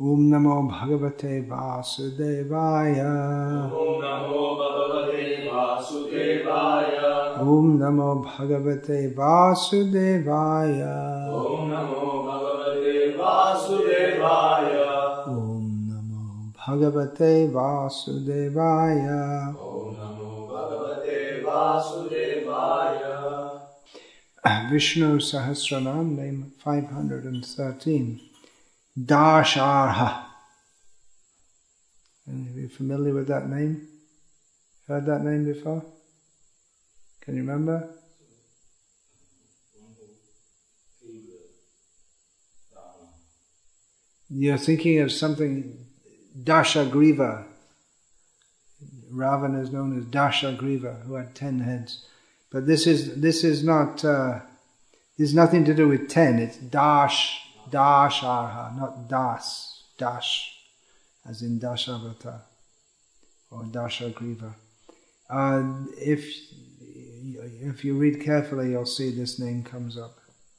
Om Namo Bhagavate Vasudevaya. Om Namo Bhagavate Vasudevaya. Om Namo Bhagavate Vasudevaya. Om Namo Bhagavate Vasudevaya. Om Namo Bhagavate Vasudevaya. Om Namo Bhagavate Vasudevaya. Vishnu Sahasranam, name 513. Dasharha. Are you familiar with that name? Heard that name before? Can you remember? You're thinking of something, Dashagriva. Ravana is known as Dashagriva, who had 10 heads. But this is not, there's nothing to do with 10, it's Dasharha, not Dash, as in Dashavata or Dashagriva. If you read carefully, you'll see this name comes up.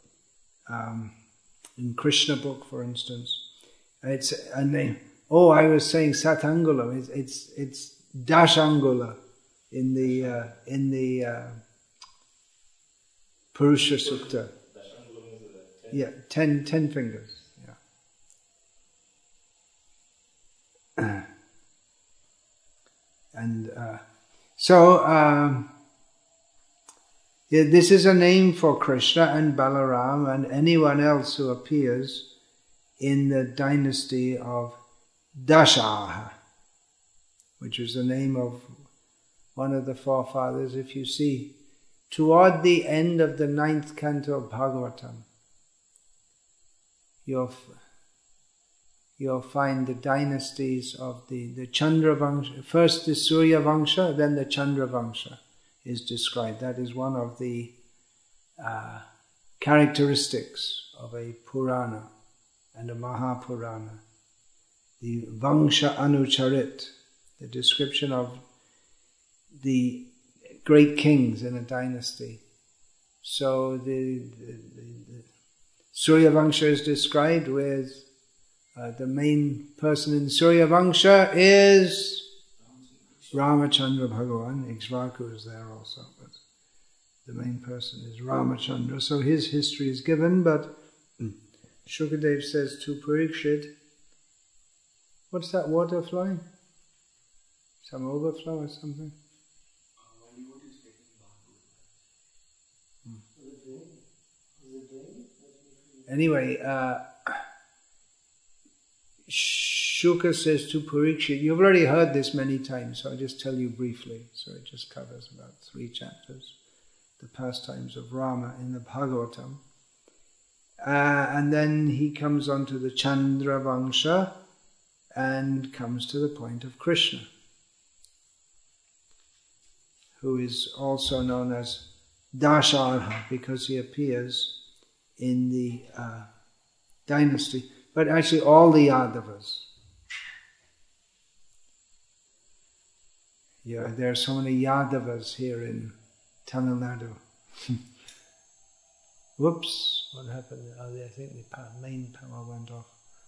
In Krishna book, for instance, it's a name. Oh, I was saying Satangula. It's Dashangula in the Purusha Sukta. Yeah, 10 fingers. Yeah. And this is a name for Krishna and Balaram and anyone else who appears in the dynasty of Dasharha, which is the name of one of the forefathers. If you see, toward the end of the 9th canto of Bhagavatam, you'll find the dynasties of the Chandra Vangsha. First the Surya Vangsha, then the Chandra Vangsha is described. That is one of the characteristics of a Purana and a Mahapurana. The Vangsha Anucharit, the description of the great kings in a dynasty. So the Surya Vangsha is described with the main person in Surya Vangsha is Ramachandra Bhagavan. Ikshvaku is there also, but the main person is Ramachandra. So his history is given, but Shukadev says to Parikshit, what's that water flowing? Some overflow or something? Anyway, Shuka says to Parikshit, you've already heard this many times, so I'll just tell you briefly. So it just covers about 3 chapters, the pastimes of Rama in the Bhagavatam. And then he comes on to the Chandra Vangsha and comes to the point of Krishna, who is also known as Dasharha because he appears in the dynasty. But actually all the Yadavas. Yeah, there are so many Yadavas here in Tamil Nadu. Whoops, what happened? I think the main power went off.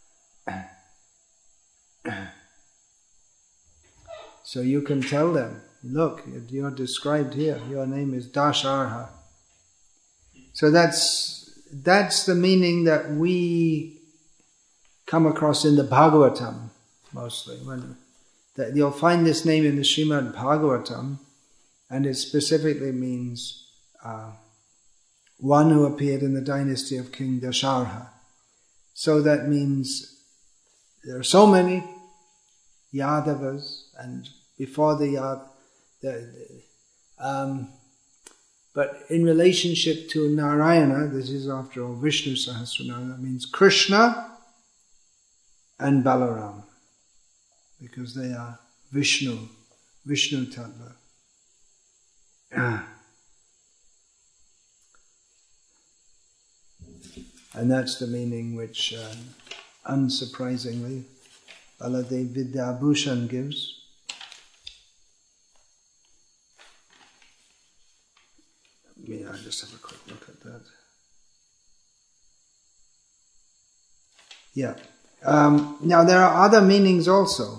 So you can tell them, look, you're described here, your name is Dasharha. So that's the meaning that we come across in the Bhagavatam mostly. That you'll find this name in the Srimad Bhagavatam, and it specifically means one who appeared in the dynasty of King Dasharha. So that means there are so many Yadavas, and before the but in relationship to Narayana, this is after all Vishnu Sahasranam, that means Krishna and Balaram, because they are Vishnu Tattva. And that's the meaning which, unsurprisingly, Baladev Vidyabhushan gives. I'll just have a quick look at that. Yeah. Now there are other meanings also.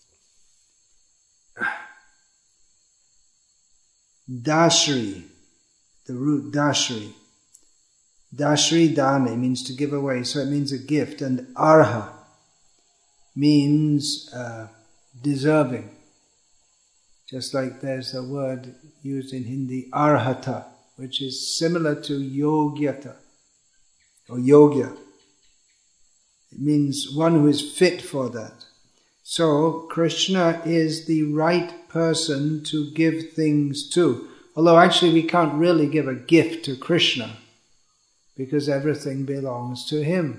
Dashri, the root dashri. Dashri dane means to give away, so it means a gift. And arha means deserving. Just like there's a word used in Hindi, arhata, which is similar to yogyata or yogya. It means one who is fit for that. So Krishna is the right person to give things to. Although actually we can't really give a gift to Krishna because everything belongs to him.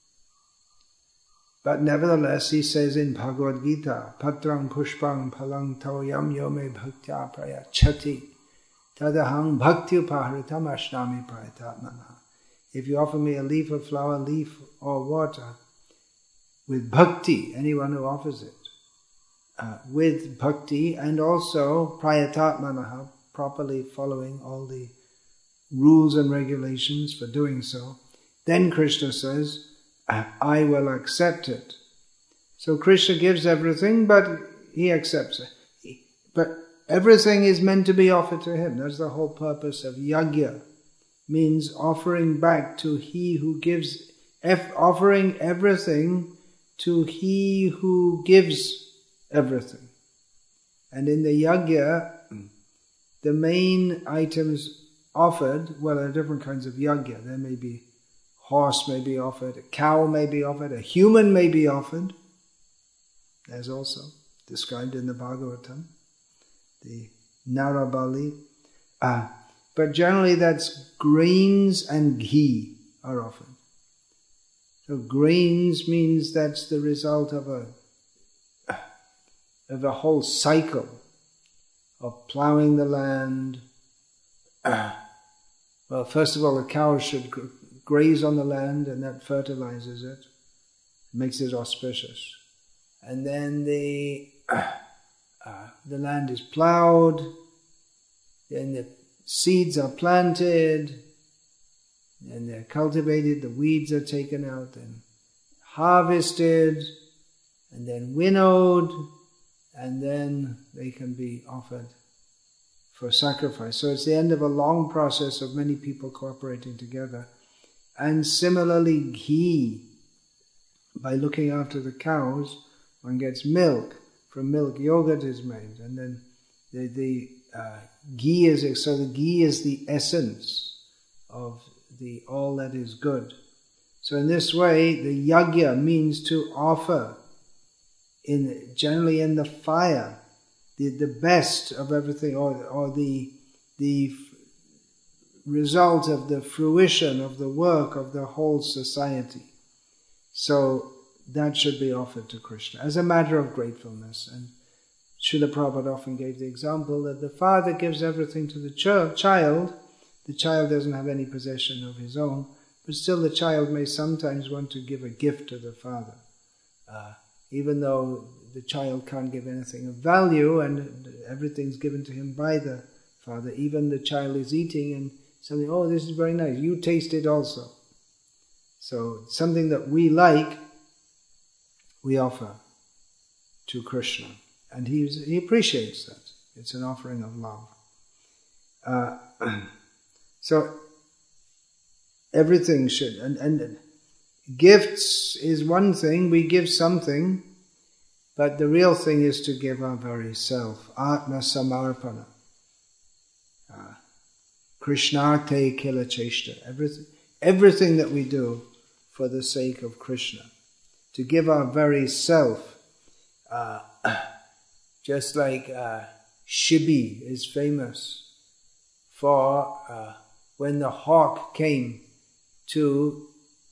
But nevertheless, he says in Bhagavad Gita, Patrang pushpang palang toyam yome bhaktya prayachati tadahang bhakti upahritam ashnami prayatatmana. If you offer me a leaf of flower, leaf or water, with bhakti, anyone who offers it, with bhakti and also prayatatmana, properly following all the rules and regulations for doing so, then Krishna says, I will accept it. So Krishna gives everything, but he accepts it. But everything is meant to be offered to him. That's the whole purpose of yajna. Means offering back to he who gives, offering everything to he who gives everything. And in the yajna, the main items offered, well, there are different kinds of yajna. There may be horse may be offered, a cow may be offered, a human may be offered. There's also described in the Bhagavatam, the Narabali. But generally that's grains and ghee are offered. So grains means that's the result of a whole cycle of plowing the land. Well, first of all, the cow should graze on the land, and that fertilizes it, makes it auspicious. And then the land is plowed, then the seeds are planted, and they're cultivated, the weeds are taken out and harvested, and then winnowed, and then they can be offered for sacrifice. So it's the end of a long process of many people cooperating together. And similarly, ghee. By looking after the cows, one gets milk. From milk, yogurt is made. And then the ghee is, so the ghee is the essence of the all that is good. So in this way, the yajna means to offer, generally in the fire, the best of everything, or the result of the fruition of the work of the whole society. So that should be offered to Krishna as a matter of gratefulness. And Srila Prabhupada often gave the example that the father gives everything to the child. The child doesn't have any possession of his own, but still the child may sometimes want to give a gift to the father. Even though the child can't give anything of value and everything's given to him by the father, even the child is eating and something, oh, this is very nice, you taste it also. So something that we like, we offer to Krishna. And he appreciates that. It's an offering of love. So everything should, and gifts is one thing, we give something, but the real thing is to give our very self. Atma samarpana. Krishnarte kila cheshta. Everything that we do for the sake of Krishna. To give our very self. Just like Shibi is famous for when the hawk came to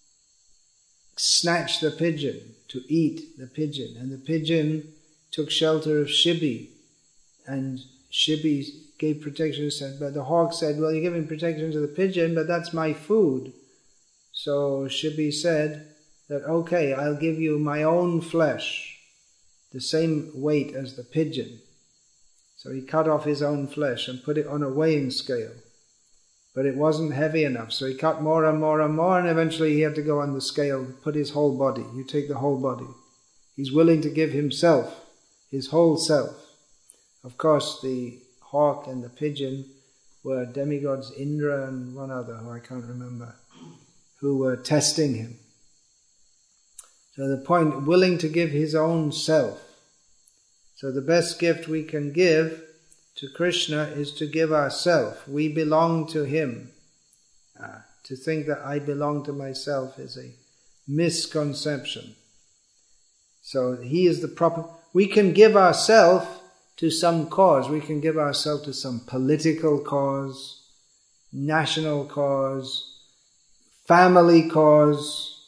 snatch the pigeon, to eat the pigeon. And the pigeon took shelter of Shibi. And Shibi gave protection, but the hawk said, well, you're giving protection to the pigeon, but that's my food. So Shibi said that, okay, I'll give you my own flesh, the same weight as the pigeon. So he cut off his own flesh and put it on a weighing scale. but it wasn't heavy enough. So he cut more and more and more, and eventually he had to go on the scale, put his whole body. You take the whole body. He's willing to give himself, his whole self. Of course, the hawk and the pigeon were demigods, Indra and one other, who I can't remember, who were testing him. So the point, willing to give his own self. So the best gift we can give to Krishna is to give ourselves. We belong to him. To think that I belong to myself is a misconception. So he is the proper... We can give ourselves to some cause. We can give ourselves to some political cause, national cause, family cause.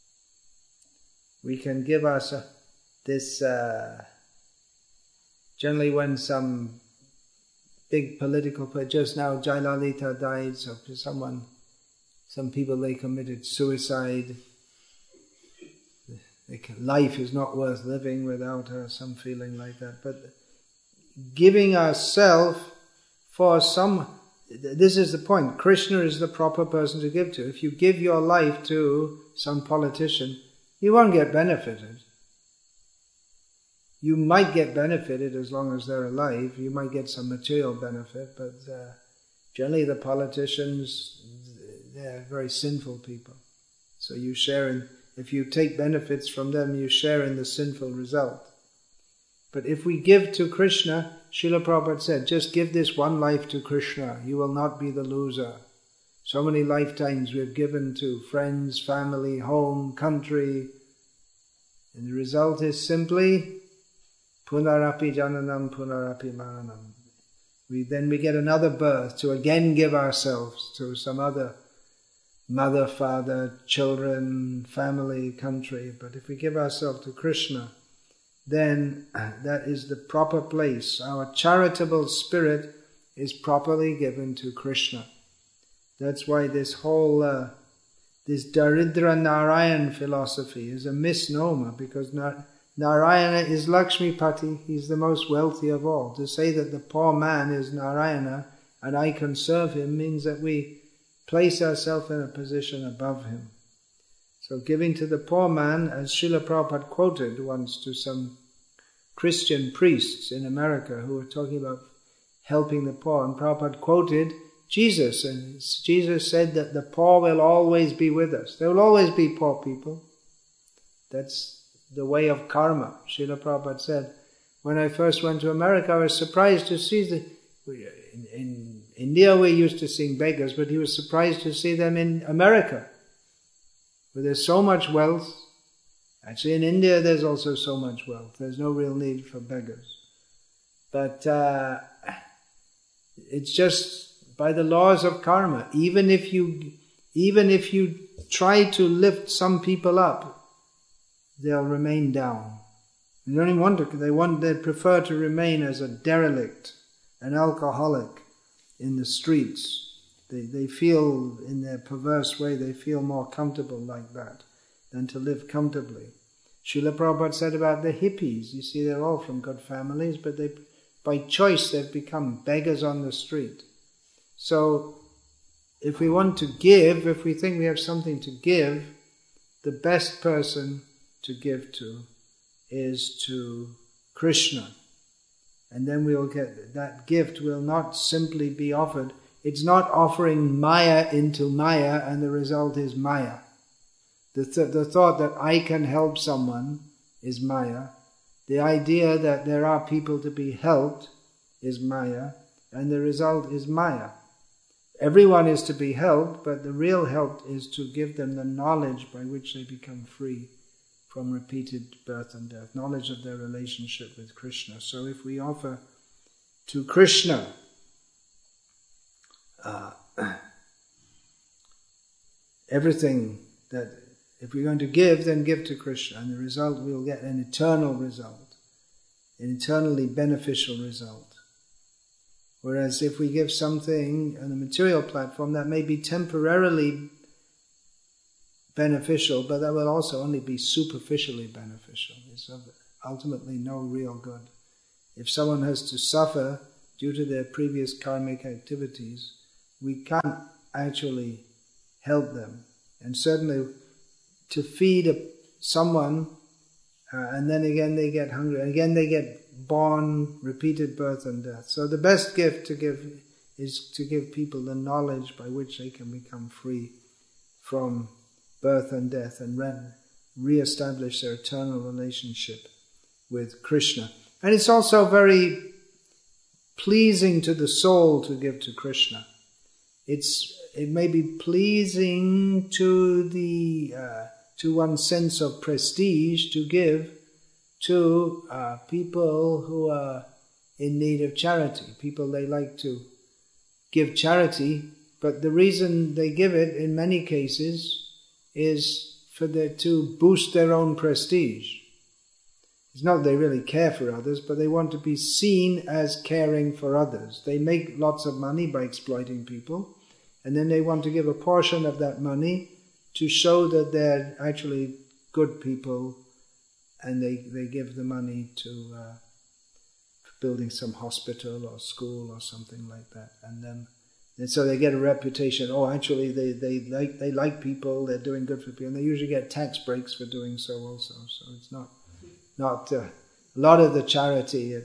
We can give ourselves this... generally when some big political... Just now Jayalalitha died, so some people, they committed suicide. Life is not worth living without her, some feeling like that. But giving ourselves for some... This is the point. Krishna is the proper person to give to. If you give your life to some politician, you won't get benefited. You might get benefited as long as they're alive. You might get some material benefit, but generally the politicians, they're very sinful people. So you share in... If you take benefits from them, you share in the sinful result. But if we give to Krishna, Srila Prabhupada said, just give this one life to Krishna, you will not be the loser. So many lifetimes we have given to friends, family, home, country, and the result is simply punarapi jananam, punarapi maranam. Then we get another birth to again give ourselves to some other mother, father, children, family, country. But if we give ourselves to Krishna, then that is the proper place. Our charitable spirit is properly given to Krishna. That's why this whole, this Daridra Narayan philosophy is a misnomer, because Narayana is Lakshmipati, he's the most wealthy of all. To say that the poor man is Narayana and I can serve him means that we place ourselves in a position above him. So giving to the poor man, as Srila Prabhupada quoted once to some Christian priests in America who were talking about helping the poor, and Prabhupada quoted Jesus, and Jesus said that the poor will always be with us. There will always be poor people. That's the way of karma. Srila Prabhupada said, when I first went to America, I was surprised to see in India we're used to seeing beggars, but he was surprised to see them in America, where there's so much wealth. Actually in India there's also so much wealth. There's no real need for beggars. But it's just by the laws of karma. Even if you try to lift some people up, they'll remain down. They don't even want to. They prefer to remain as a derelict, an alcoholic in the streets. They feel, in their perverse way, they feel more comfortable like that than to live comfortably. Srila Prabhupada said about the hippies, you see, they're all from good families, but by choice they've become beggars on the street. So if we want to give, if we think we have something to give, the best person to give to is to Krishna. And then we'll get that gift will not simply be offered. It's not offering Maya into Maya and the result is Maya. The thought that I can help someone is Maya. The idea that there are people to be helped is Maya, and the result is Maya. Everyone is to be helped, but the real help is to give them the knowledge by which they become free from repeated birth and death, knowledge of their relationship with Krishna. So if we offer to Krishna everything that, if we're going to give, then give to Krishna, and the result, we'll get an eternal result, an eternally beneficial result. Whereas if we give something on a material platform, that may be temporarily beneficial, but that will also only be superficially beneficial. It's of ultimately no real good. If someone has to suffer due to their previous karmic activities, we can't actually help them. And certainly to feed someone, and then again they get hungry, and again they get born, repeated birth and death. So the best gift to give is to give people the knowledge by which they can become free from birth and death and re-establish their eternal relationship with Krishna. And it's also very pleasing to the soul to give to Krishna. It may be pleasing to one's sense of prestige to give to people who are in need of charity. People they like to give charity, but the reason they give it in many cases is to boost their own prestige. It's not they really care for others, but they want to be seen as caring for others. They make lots of money by exploiting people, and then they want to give a portion of that money to show that they're actually good people, and they give the money to building some hospital or school or something like that. And so they get a reputation. Oh, actually they like people, they're doing good for people, and they usually get tax breaks for doing so also. So it's not a lot of the charity,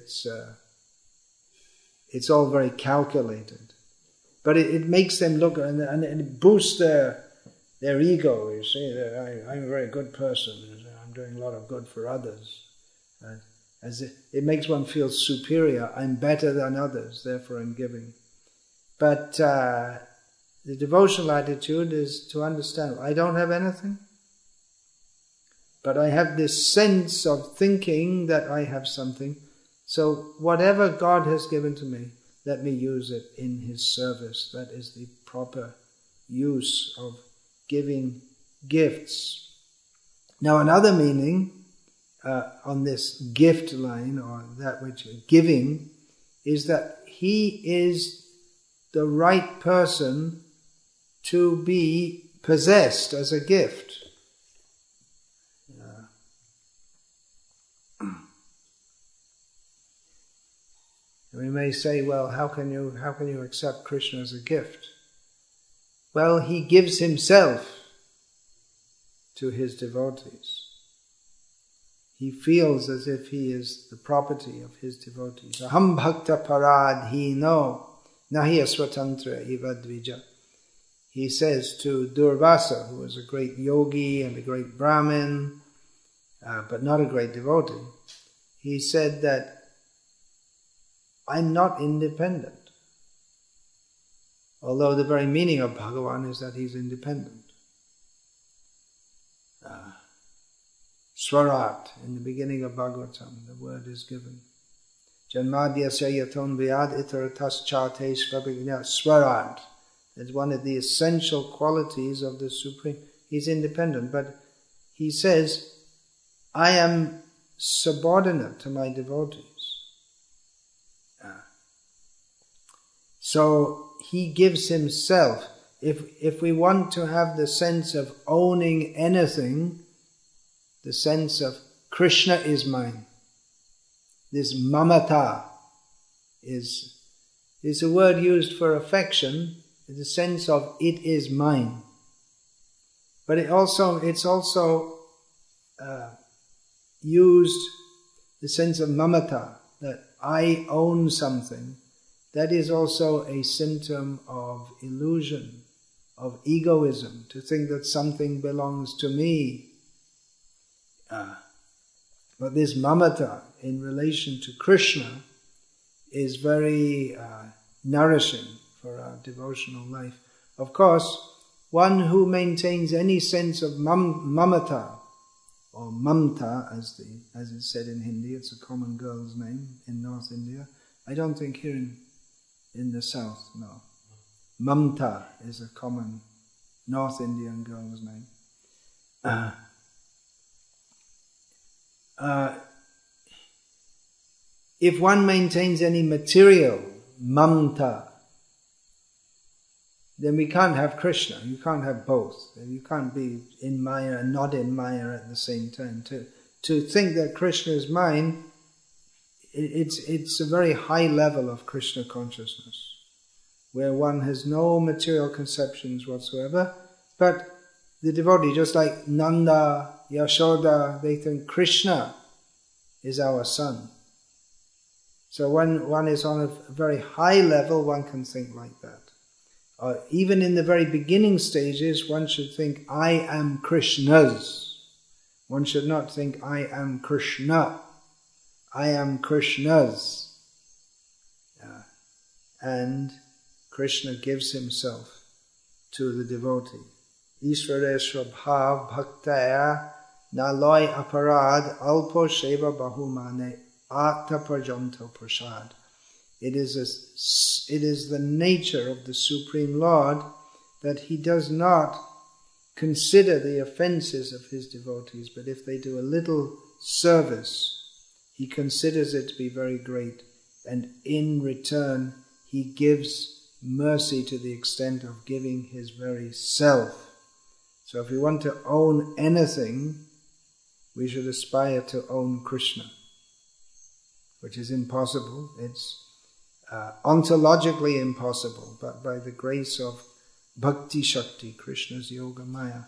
it's all very calculated. But it makes them look, and it boosts their ego. You see, I'm a very good person, I'm doing a lot of good for others. As it makes one feel superior, I'm better than others, therefore I'm giving. But the devotional attitude is to understand, I don't have anything, but I have this sense of thinking that I have something. So whatever God has given to me, let me use it in His service. That is the proper use of giving gifts. Now another meaning on this gift line, or that which giving, is that he is the right person to be possessed as a gift. We may say, well, how can you accept Krishna as a gift? Well, he gives himself to his devotees. He feels as if he is the property of his devotees. Aham bhakta paradhino nahi aswatantra ivadvija. He says to Durvasa, who was a great yogi and a great Brahmin, but not a great devotee, he said that I'm not independent. Although the very meaning of Bhagavan is that he's independent. Swarat, in the beginning of Bhagavatam, the word is given. Janmadhyasya yaton vyad itaratas chate svabhigna. Swarat is one of the essential qualities of the Supreme. He's independent, but he says, I am subordinate to my devotees. So he gives himself. If we want to have the sense of owning anything, the sense of Krishna is mine, this mamata is a word used for affection, the sense of it is mine. But it's also used the sense of mamata, that I own something. That is also a symptom of illusion, of egoism, to think that something belongs to me. But this mamata in relation to Krishna is very nourishing for our devotional life. Of course, one who maintains any sense of mamata, or mamta as it's said in Hindi, it's a common girl's name in North India. I don't think here in the south, no. Mamta is a common North Indian girl's name. If one maintains any material mamta, then we can't have Krishna. You can't have both. You can't be in Maya and not in Maya at the same time. To think that Krishna is mine, it's a very high level of Krishna consciousness. where one has no material conceptions whatsoever, but the devotee, just like Nanda, Yashoda, they think Krishna is our son. So when one is on a very high level, one can think like that. Even in the very beginning stages, one should think, I am Krishna's. One should not think, I am Krishna. I am Krishna's. And Krishna gives himself to the devotee. Ishvaresva bhav bhaktaya naloy aparad alpo sheva bahumane atta parjanto prasad. It is the nature of the Supreme Lord that he does not consider the offenses of his devotees, but if they do a little service, he considers it to be very great, and in return he gives mercy to the extent of giving his very self. So if we want to own anything, we should aspire to own Krishna, which is impossible. It's ontologically impossible, but by the grace of Bhakti Shakti, Krishna's Yoga Maya,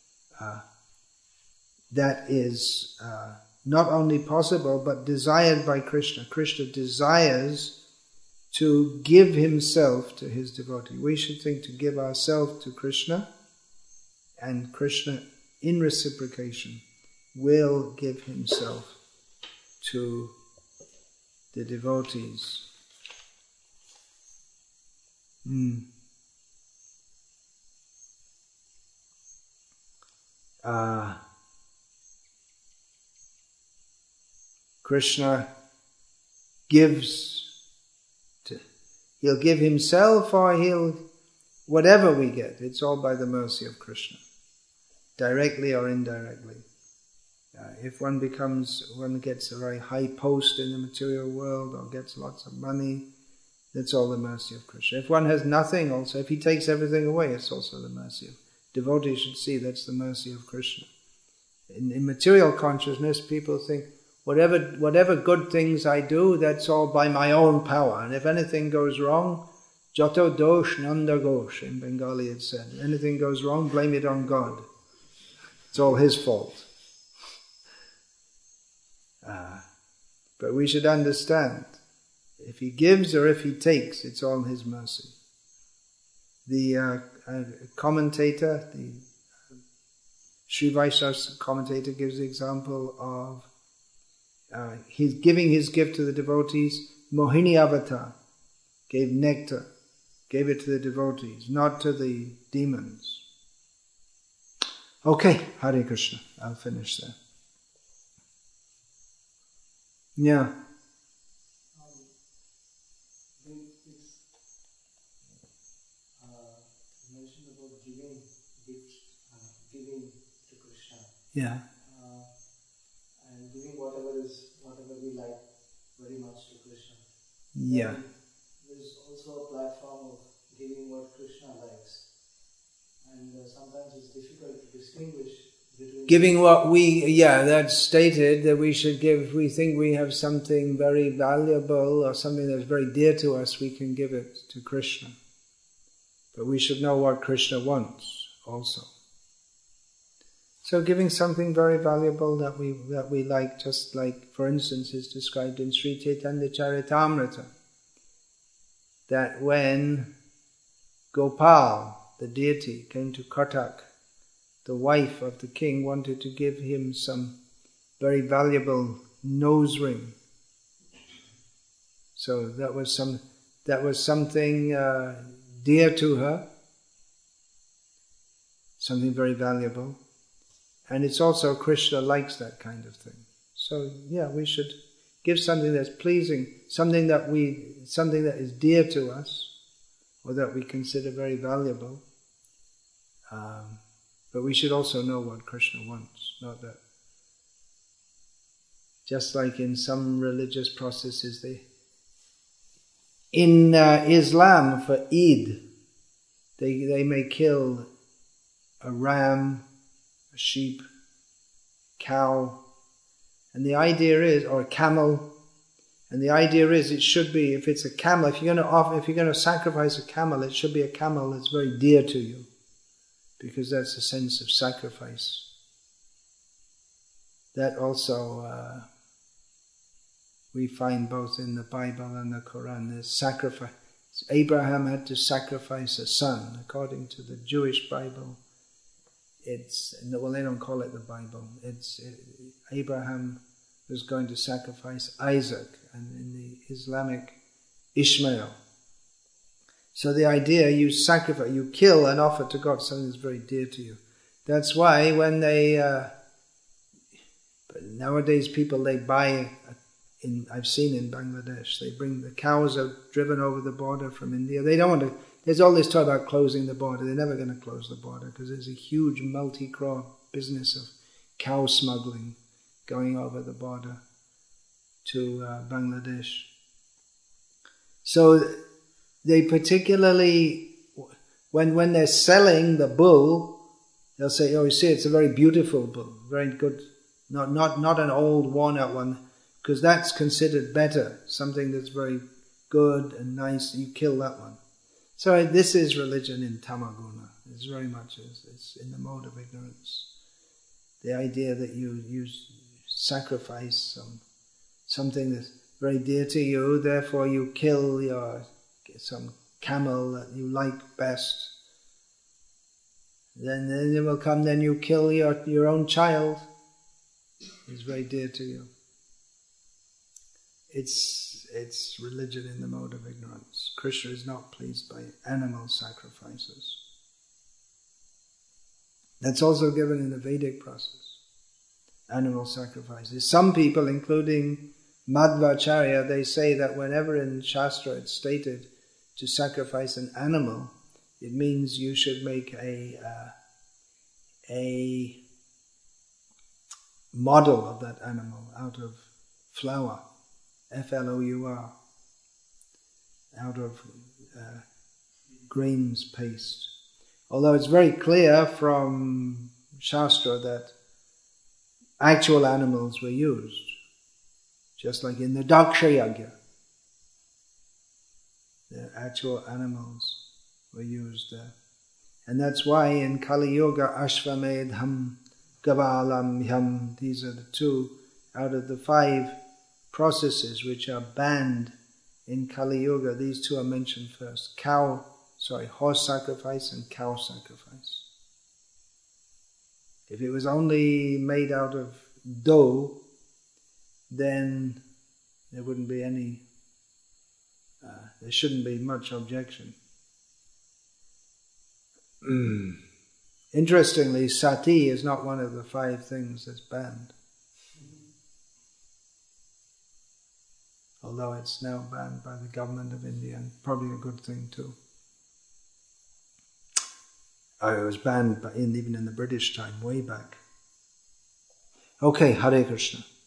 that is not only possible but desired by Krishna. Krishna desires to give himself to his devotee. We should think to give ourselves to Krishna, and Krishna, in reciprocation, will give himself to the devotees. Krishna gives he'll give himself, or whatever we get, it's all by the mercy of Krishna, directly or indirectly. If one gets a very high post in the material world or gets lots of money, that's all the mercy of Krishna. If one has nothing also, if he takes everything away, it's also the mercy of devotees should see that's the mercy of Krishna. In material consciousness, people think, whatever good things I do, that's all by my own power. And if anything goes wrong, Jato dosh nanda gosh, in Bengali it said. If anything goes wrong, blame it on God. It's all his fault. But we should understand, if he gives or if he takes, it's all his mercy. The commentator, the Sri Vaishnava commentator, gives the example of he's giving his gift to the devotees. Mohini Avatar gave nectar, gave it to the devotees, not to the demons. Okay, Hare Krishna. I'll finish there. Yeah. Mentioned about giving to Krishna. Yeah. And giving whatever we like very much to Krishna. Yeah. And there's also a platform of giving what Krishna likes. And sometimes it's difficult to distinguish between giving what that's stated that we should give. If we think we have something very valuable or something that's very dear to us, we can give it to Krishna. But we should know what Krishna wants also. So giving something very valuable that we like, just like, for instance, is described in Sri Chaitanya Charitamrita, that when Gopal, the deity, came to Katak, the wife of the king wanted to give him some very valuable nose ring. So that was something dear to her, something very valuable. And it's also, Krishna likes that kind of thing. So we should give something that's pleasing, something that is dear to us, or that we consider very valuable. But we should also know what Krishna wants, not that. Just like in some religious processes, in Islam, for Eid, they may kill a ram, a sheep, cow, and the idea is, or a camel, And the idea is it should be, if it's a camel, if you're going to sacrifice a camel, it should be a camel that's very dear to you, because that's a sense of sacrifice. That also we find both in the Bible and the Quran. There's sacrifice. Abraham had to sacrifice a son. According to the Jewish Bible, they don't call it the Bible. Abraham was going to sacrifice Isaac, and in the Islamic, Ishmael. So the idea, you sacrifice, you kill and offer to God something that's very dear to you. That's why when nowadays people, they buy, I've seen in Bangladesh, they bring the cows are driven over the border from India. They don't want to, there's all this talk about closing the border. They're never going to close the border because there's a huge multi-crore business of cow smuggling going over the border to Bangladesh. So they particularly, when they're selling the bull, they'll say, oh, you see, it's a very beautiful bull, very good, not an old worn-out one, because that's considered better, something that's very good and nice. You kill that one. So this is religion in tamaguna. It's very much it's in the mode of ignorance. The idea that you sacrifice something that's very dear to you, therefore you kill some camel that you like best. Then it will come, then you kill your own child. It's very dear to you. It's religion in the mode of ignorance. Krishna is not pleased by animal sacrifices. That's also given in the Vedic process. Animal sacrifices. Some people, including Madhvacharya, they say that whenever in Shastra it's stated to sacrifice an animal, it means you should make a model of that animal out of flour, F-L-O-U-R, out of grains paste. Although it's very clear from Shastra that actual animals were used, just like in the Daksha Yagya. The actual animals were used there. And that's why in Kali Yuga, Ashvamedham, Gavalam, Yam, these are the two out of the 5 processes which are banned in Kali Yuga. These 2 are mentioned first. Horse sacrifice and cow sacrifice. If it was only made out of dough, then there wouldn't be any, there shouldn't be much objection. Interestingly, sati is not one of the 5 things that's banned. Although it's now banned by the government of India, and probably a good thing too. It was banned even in the British time, way back. Okay, Hare Krishna.